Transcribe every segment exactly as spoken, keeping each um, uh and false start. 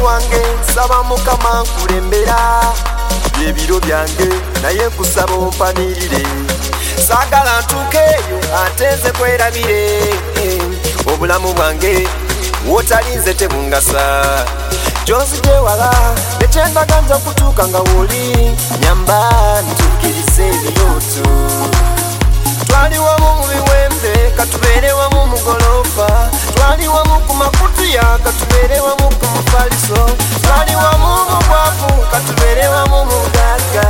wange nsaba Mukama nkulembera ebiro byange naye nkusaba ompanirire saagala ntuukeeyo ate nze kwerabire obulamu bwange wotalinze tebungasa gyonzije wala nekyendaga nja kutuuka nga woli nyamba ntukirize ebirooto twali wamu mu biwempe katubeere wamu mu golofa twali wamu ku makutiya katubeere wamu ku mufaliso twali wamu mu bwavu katubeere wamu mu bugagga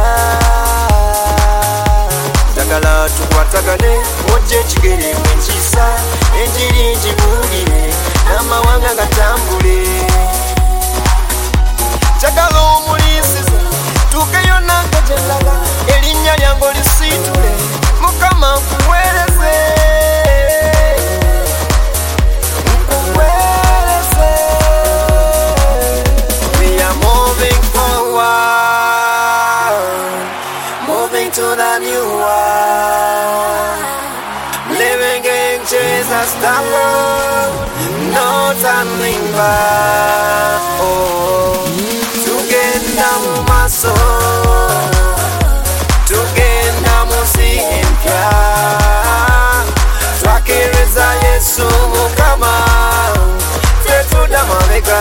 njagala tukwatagane ojje ekigere mwenkiisa enjiri ngibuulire n'amawanga gatambule njagala omuliisiza tuukeyo nange gye ndaga erinnya lyange olisiitule Mukama nkuweereze nkuweereze we are moving forward moving to the new world living in Jesus the Lord no turning back oh tugenda mu maaso tugenda munsi empya twakiriza Yesu Mukama tetudda mabega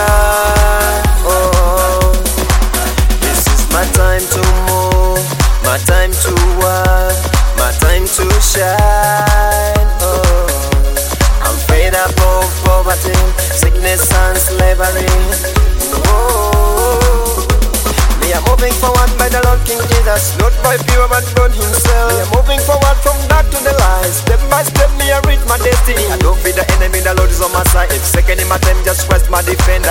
oh this is my time to move my time to work my time to shine oh I'm fed up of poverty sickness and slavery oh we are moving forward by the Lord King Jesus, not by pure but God himself. We are moving forward from dark to the light. Step by step me I reach my destiny. I don't fear the enemy, the Lord is on my side. If second in my time, just Christ my defender.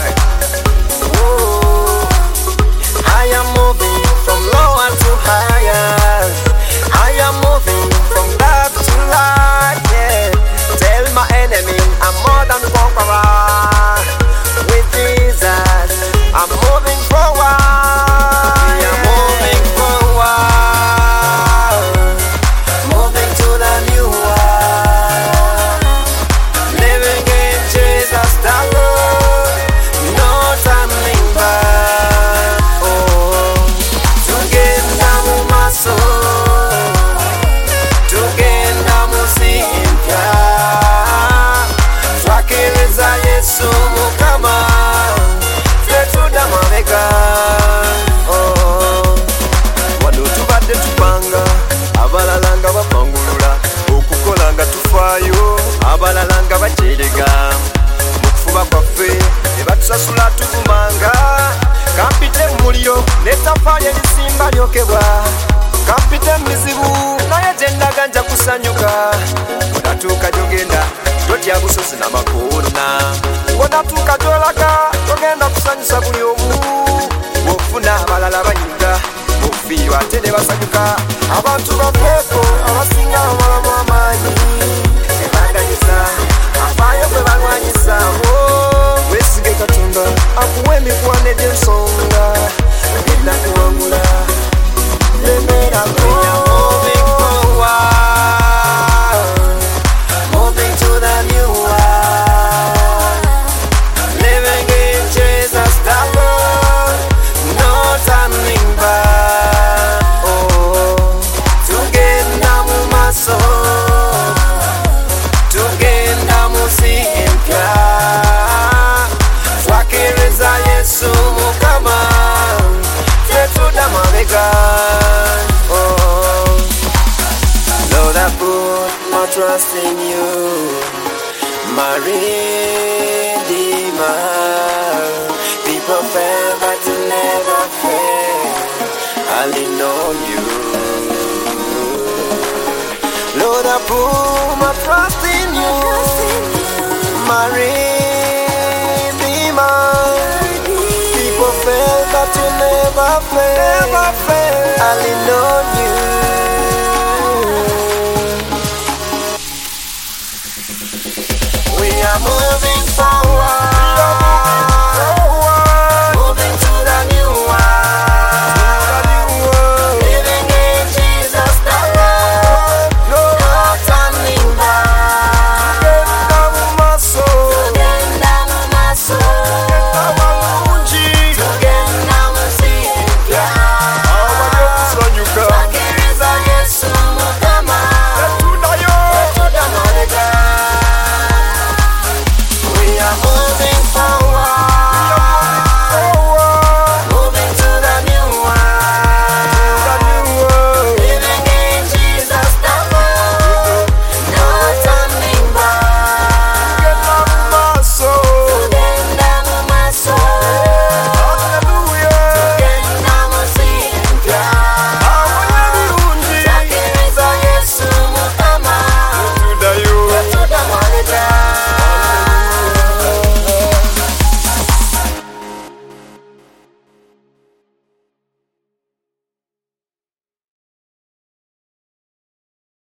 Whoa. I am moving from lower to higher. I am moving from dark to light, yeah. Tell my enemy I'm more than a conqueror. With Jesus I'm moving forward. We are moving forward, moving to the new world, living in Jesus the Lord, no turning back. Oh, tugenda mu maaso, tugenda munsi empya, twakiriza Yesu Mukama tetudda mabega oh wano tubadde tupanga abalala nga bapangulula okukola nga tufaayo abalala nga bajerega mu kufuba kwaffe ne batusasula tugumanga kampite mu muliro n'ettafaali erisimba lyokebwa kampite mu mizibu naye gye ndaga nja kusanyuka onatuuka gyogenda totya busozi n'amakoona onatuuka gyolaga togenda kusanyusa buli omu bw'ofuna abalala banyiga ofiirwa ate ne basanyuka abantu bafeeko abasinga abalamu amaanyi ne baganyiza afaayo gwe balwanyisaawo weesige Katonda akuwa emikwano egy'ensonga genda kuwangula lemerako moving to the new world, living in Jesus the Lord, no turning back. Oh, tugenda mu maaso, tugenda munsi empya, twakiriza Yesu Mukama tetudda mabega. Oh, Lord, I put my trust in you, my Redeemer. People fail, but you never fail. I lean on you. Lord, I put my trust in you, my Redeemer. People fail, but you never fail. Never fail. I lean on you. We are moving forward.